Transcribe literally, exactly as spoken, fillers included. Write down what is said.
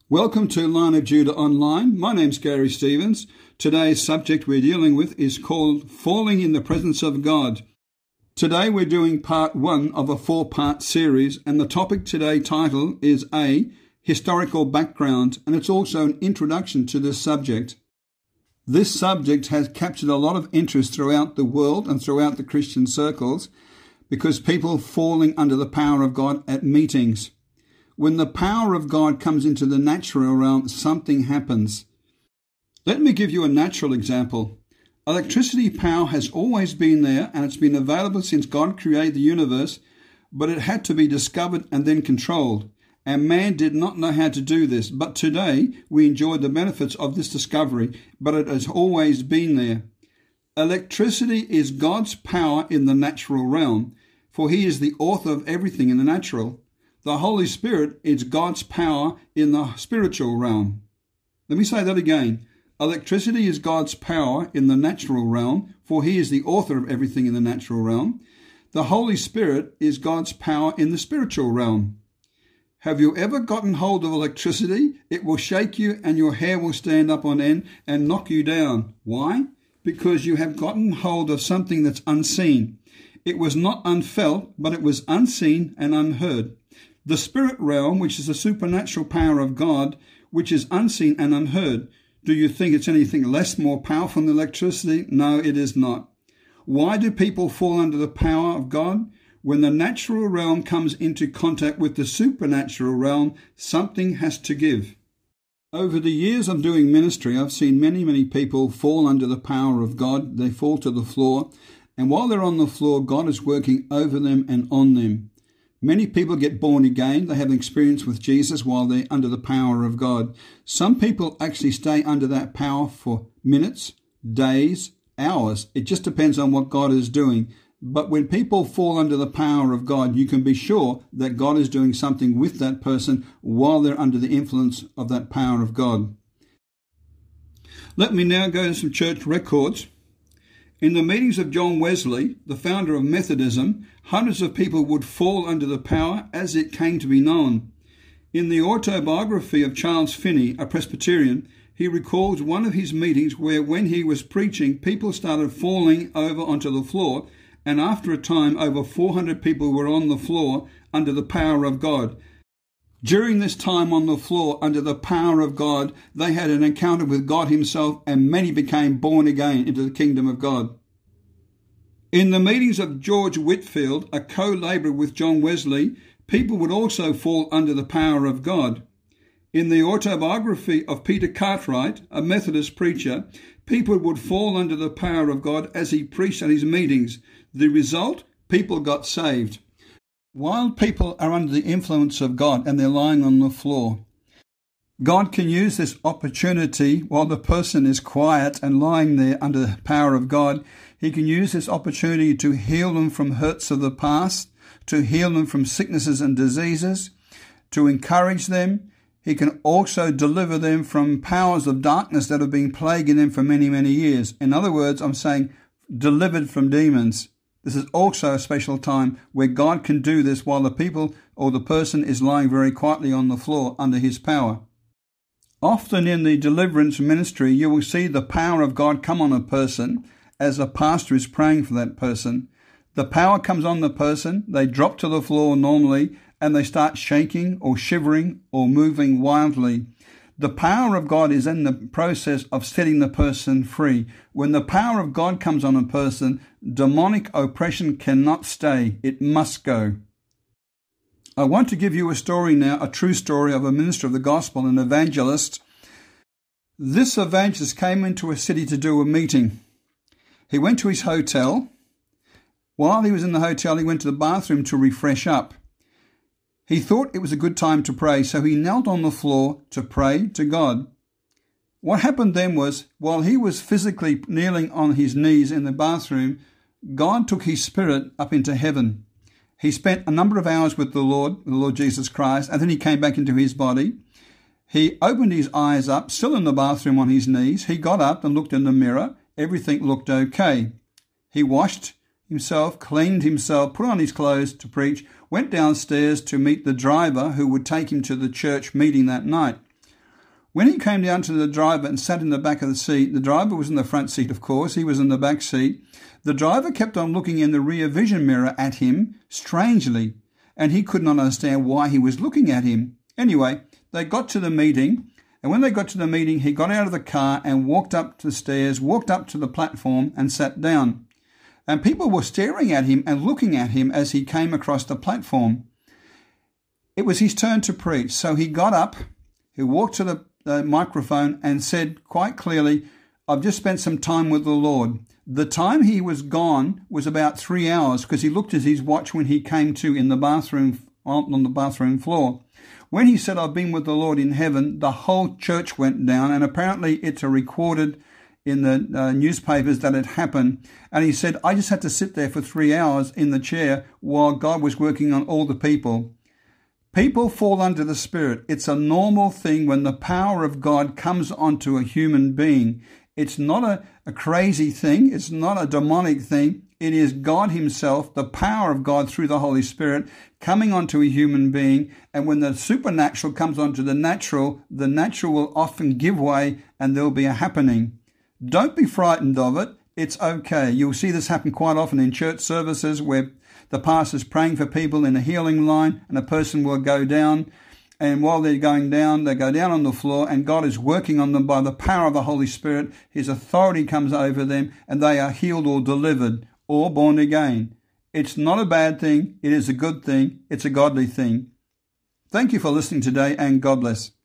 Welcome to Lion of Judah Online. My name's Gary Stevens. Today's subject we're dealing with is called Falling in the Presence of God. Today we're doing part one of a four-part series, and the topic today title is A, Historical Background, and it's also an introduction to this subject. This subject has captured a lot of interest throughout the world and throughout the Christian circles because people falling under the power of God at meetings. When the power of God comes into the natural realm, something happens. Let me give you a natural example. Electricity power has always been there, and it's been available since God created the universe, but it had to be discovered and then controlled. And man did not know how to do this. But today we enjoy the benefits of this discovery, but it has always been there. Electricity is God's power in the natural realm, for he is the author of everything in the natural. The Holy Spirit is God's power in the spiritual realm. Let me say that again. Electricity is God's power in the natural realm, for he is the author of everything in the natural realm. The Holy Spirit is God's power in the spiritual realm. Have you ever gotten hold of electricity? It will shake you and your hair will stand up on end and knock you down. Why? Because you have gotten hold of something that's unseen. It was not unfelt, but it was unseen and unheard. The spirit realm, which is the supernatural power of God, which is unseen and unheard. Do you think it's anything less more powerful than electricity? No, it is not. Why do people fall under the power of God? When the natural realm comes into contact with the supernatural realm, something has to give. Over the years of doing ministry, I've seen many, many people fall under the power of God. They fall to the floor, and while they're on the floor, God is working over them and on them. Many people get born again. They have an experience with Jesus while they're under the power of God. Some people actually stay under that power for minutes, days, hours. It just depends on what God is doing. But when people fall under the power of God, you can be sure that God is doing something with that person while they're under the influence of that power of God. Let me now go to some church records. In the meetings of John Wesley, the founder of Methodism, hundreds of people would fall under the power as it came to be known. In the autobiography of Charles Finney, a Presbyterian, he recalls one of his meetings where when he was preaching, people started falling over onto the floor, and after a time over four hundred people were on the floor under the power of God. During this time on the floor under the power of God, they had an encounter with God himself, and many became born again into the kingdom of God. In the meetings of George Whitefield, a co-laborer with John Wesley, people would also fall under the power of God. In the autobiography of Peter Cartwright, a Methodist preacher, people would fall under the power of God as he preached at his meetings. The result? People got saved. While people are under the influence of God and they're lying on the floor, God can use this opportunity while the person is quiet and lying there under the power of God. He can use this opportunity to heal them from hurts of the past, to heal them from sicknesses and diseases, to encourage them. He can also deliver them from powers of darkness that have been plaguing them for many, many years. In other words, I'm saying delivered from demons. This is also a special time where God can do this while the people or the person is lying very quietly on the floor under his power. Often in the deliverance ministry, you will see the power of God come on a person as a pastor is praying for that person. The power comes on the person, they drop to the floor normally, and they start shaking or shivering or moving wildly. The power of God is in the process of setting the person free. When the power of God comes on a person, demonic oppression cannot stay. It must go. I want to give you a story now, a true story of a minister of the gospel, an evangelist. This evangelist came into a city to do a meeting. He went to his hotel. While he was in the hotel, he went to the bathroom to refresh up. He thought it was a good time to pray, so he knelt on the floor to pray to God. What happened then was, while he was physically kneeling on his knees in the bathroom, God took his spirit up into heaven. He spent a number of hours with the Lord, the Lord Jesus Christ, and then he came back into his body. He opened his eyes up, still in the bathroom on his knees. He got up and looked in the mirror. Everything looked okay. He washed himself, cleaned himself, put on his clothes to preach, went downstairs to meet the driver who would take him to the church meeting that night. When he came down to the driver and sat in the back of the seat, the driver was in the front seat, of course. He was in the back seat. The driver kept on looking in the rear vision mirror at him, strangely, and he could not understand why he was looking at him. Anyway, they got to the meeting, and when they got to the meeting, he got out of the car and walked up the stairs, walked up to the platform and sat down. And people were staring at him and looking at him as he came across the platform. It was his turn to preach, so he got up, he walked to the, the microphone and said quite clearly, "I've just spent some time with the Lord." The time he was gone was about three hours because he looked at his watch when he came to in the bathroom, on the bathroom floor. When he said, "I've been with the Lord in heaven," the whole church went down, and apparently it's a recorded in the uh, newspapers that it happened. And he said, "I just had to sit there for three hours in the chair while God was working on all the people." People fall under the Spirit. It's a normal thing when the power of God comes onto a human being. It's not a, a crazy thing. It's not a demonic thing. It is God himself, the power of God through the Holy Spirit coming onto a human being. And when the supernatural comes onto the natural, the natural will often give way and there'll be a happening. Don't be frightened of it. It's okay. You'll see this happen quite often in church services where the pastor's praying for people in a healing line and a person will go down. And while they're going down, they go down on the floor and God is working on them by the power of the Holy Spirit. His authority comes over them and they are healed or delivered or born again. It's not a bad thing. It is a good thing. It's a godly thing. Thank you for listening today and God bless.